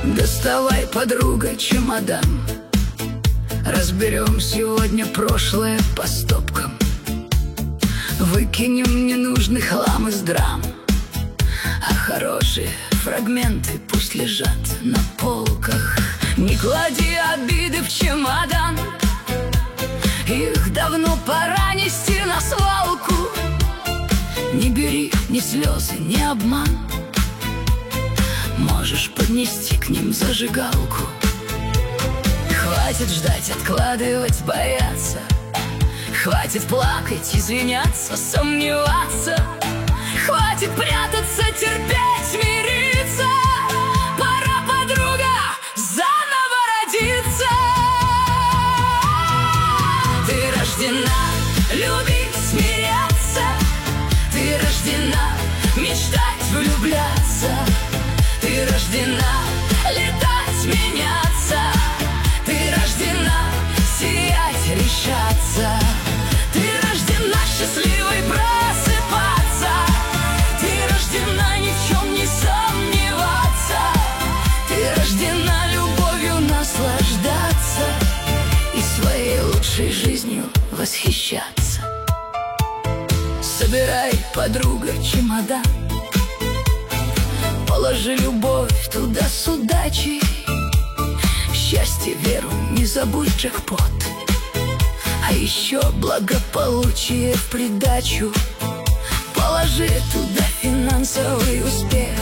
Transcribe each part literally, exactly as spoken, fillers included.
Доставай, подруга, чемодан. Разберем сегодня прошлое по стопкам. Выкинем ненужный хлам из драм, а хорошие фрагменты пусть лежат на полках. Не клади обиды в чемодан, их давно пора нести на свалку. Не бери ни слезы, ни обман, можешь поднести к ним зажигалку. Хватит ждать, откладывать, бояться. Хватит плакать, извиняться, сомневаться. Хватит прятаться, терпеть, мириться. Пора, подруга, заново родиться. Ты рождена любить, смиряться. Ты рождена мечтать, влюбляться. Ты рождена летать, меняться. Ты рождена сиять, решаться. Ты рождена счастливой просыпаться. Ты рождена ни в чем не сомневаться. Ты рождена любовью наслаждаться и своей лучшей жизнью восхищаться. Собирай, подруга, чемодан, положи любовь туда с удачей. Счастье, веру, не забудь джекпот, а еще благополучие в придачу. Положи туда финансовый успех,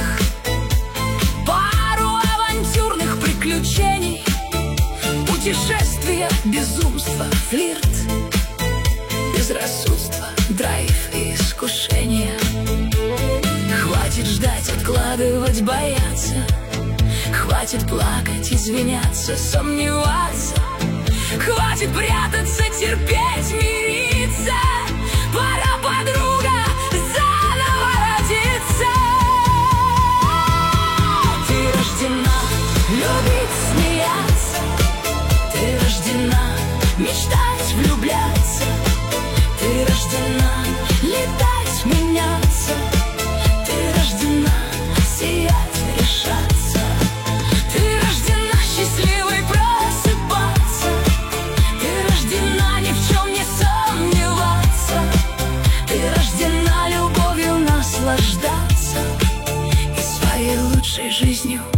пару авантюрных приключений, путешествия, безумство, флирт, безрассудство, драйв и искушение. Хватит ждать, откладывать, бояться. Хватит плакать, извиняться, сомневаться. Хватит прятаться, терпеть, мириться. Пора, подруга, заново родиться. Ты рождена любить, смеяться. Ты рождена мечтать, влюбляться. Ты рождена летать, меняться. Ты рождена сиять, решаться. Ты рождена счастливой просыпаться. Ты рождена ни в чем не сомневаться. Ты рождена любовью наслаждаться и своей лучшей жизнью